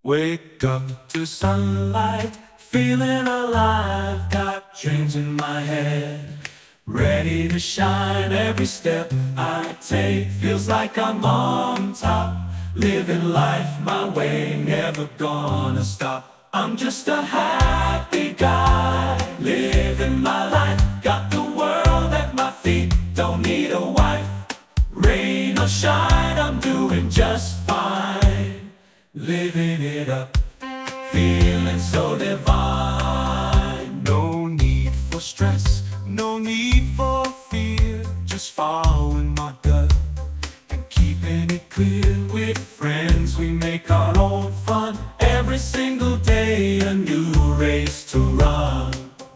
Wake up to sunlight, feeling alive. Got dreams in my head, ready to shine. Every step I take feels like I'm on top. Living life my way, never gonna stop. I'm just a happy guy, living my life. Got the world at my feet, don't need a wife. Rain or shine, I'm doing just fine. Living it up, feeling so divine. No need for stress, no need for fear. Just following my gut and keeping it clear. With friends we make our own fun. Every single day a new race to run.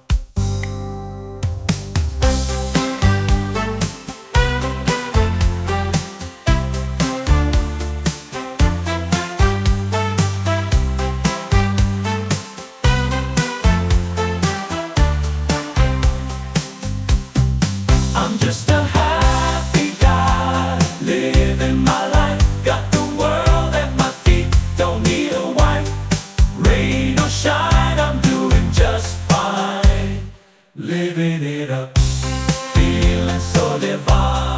I'm just a happy guy, living my life. Got the world at my feet, don't need a wife. Rain or shine, I'm doing just fine. Living it up, feeling so divine.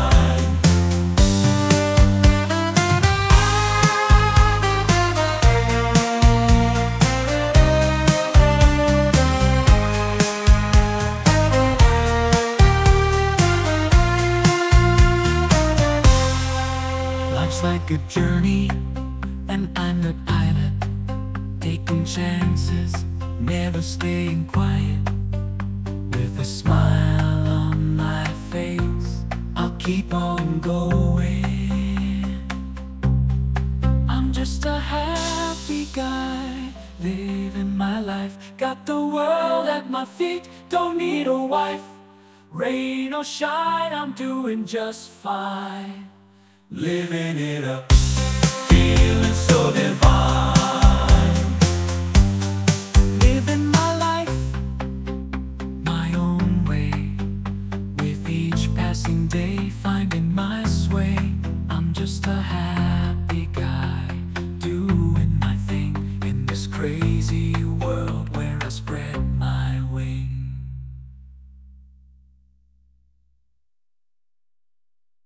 Life's like a journey, and I'm the pilot, taking chances, never staying quiet. With a smile on my face, I'll keep on going. I'm just a happy guy, living my life. Got the world at my feet, don't need a wife. Rain or shine, I'm doing just fine. Living it up, feeling so divine. Living my life my own way, with each passing day finding my sway. I'm just a happy guy, doing my thing in this crazy